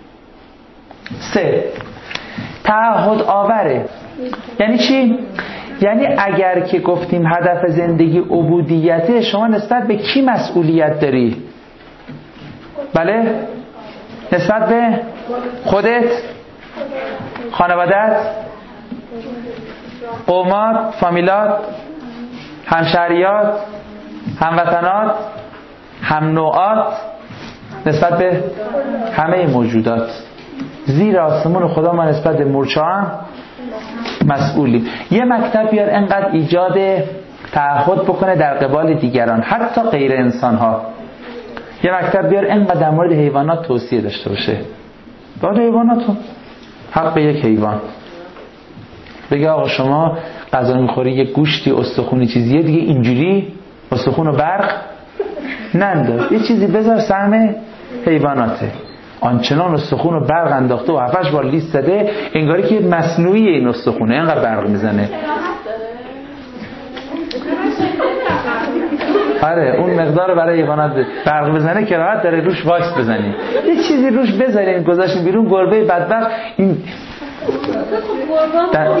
سه، تعهد آوره. یعنی چی؟ یعنی اگر که گفتیم هدف زندگی عبودیته، شما نسبت به کی مسئولیت داری؟ بله؟ نسبت به خودت، خانوادت، قومات، فامیلات، همشهریات، هموطنات، هم نوعات، نسبت به همه موجودات. زیر آسمون خدا ما نسبت به مورچه هم مسئولیم. یه مکتب بیار انقدر ایجاد تعهد بکنه در قبال دیگران، حتی غیر انسان ها. یه مکتب بیار انقدر در مورد حیوانات توصیه داشته باشه. بعد حیوانات حق به یک حیوان بگه آقا شما غذا میخوری یک گوشتی استخونی چیزیه دیگه اینجوری استخون و برق ننداز، یه چیزی بذار سهم حیواناته. آنچنان استخون و برق انداخته و هفتش بار لیست زده انگاری که مصنوعی این استخونه اینقدر برق میزنه. آره اون مقدار برای حیوانات برق بزنه که راحت داره روش واکس بزنی، یه چیزی روش بذارین گذاشتین بیرون گربه بدبخت این در...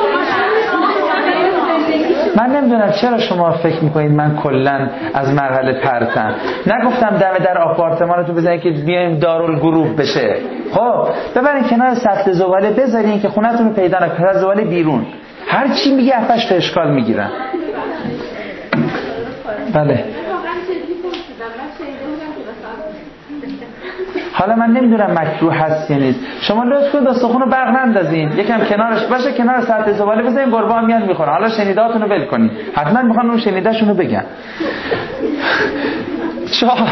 من نمیدونم چرا شما فکر میکنید من کلن از مرحله پرتم. نگفتم دم در آپارتمانتون بزنید که بیایم دارالگروه بشه. خب ببرین کنار سطل زباله بذارین که خونتون رو پیدا نکنه، از زباله بیرون هر چی میگه افش تا اشکال میگیرن. بله حالا من نمیدونم مکروه هست یا نیست، شما لطف کنید استخون رو برق نندازین، یکم کنارش باشه، کنار سطح زباله بزنین، گربه ها میان میخورن. حالا شنیدهاتون رو ول کنین، حتما میخوان اون شنیدهشون رو بگن. چهار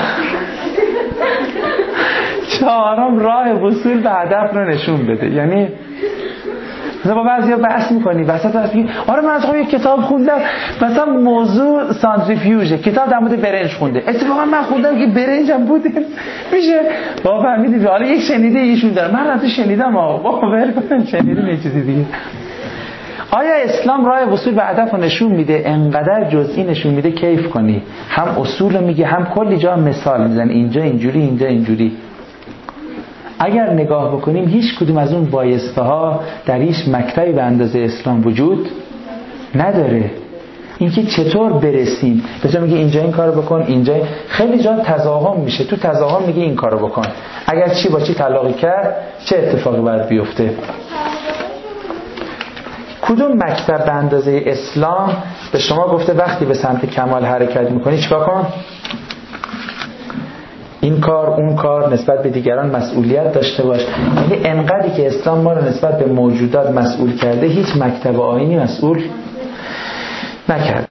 چهارم راه وصول به هدف رو نشون بده. یعنی مثلا با بعضیا بحث میکنی وسط بحث میگی آره من از خب یک کتاب خوندم مثلا موضوع سانتریفیوژه، کتاب در مورد برنج خونده، اتفاقا من خوندم که برنج هم بوده میشه بابا فهمیدی حالا یک شنیده ایشون داره، من راست شنیدم آقا بابا ول کن شنیدم یه چیزی دیگه. آیا اسلام راه وصول به هدف رو نشون میده؟ انقدر جزئی نشون میده کیف کنی، هم اصول میگه هم کلی جا مثال میزنه، اینجا اینجوری اینجا اینجوری. اگر نگاه بکنیم هیچ کدوم از اون بایسته ها در هیچ مکتبی به اندازه اسلام وجود نداره. اینکه چطور برسیم. به جای میگه اینجا این کارو بکن، اینجا خیلی جا تضاهم میشه، تو تضاهم میگه این کارو بکن. اگر چی با چی طلاقی کرد چه اتفاقی باید بیفته؟ کدوم مکتب به اندازه اسلام به شما گفته وقتی به سمت کمال حرکت میکنی چیکار کن؟ این کار اون کار، نسبت به دیگران مسئولیت داشته باش. یعنی انقدری که اسلام ما رو نسبت به موجودات مسئول کرده، هیچ مکتب آیینی مسئول نکرد.